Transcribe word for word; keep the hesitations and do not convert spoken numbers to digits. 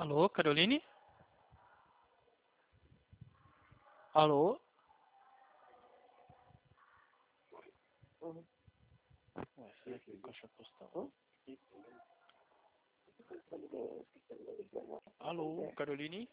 Alô, Caroline? Alô? Ué, será que é caixa postal? Alô, Caroline?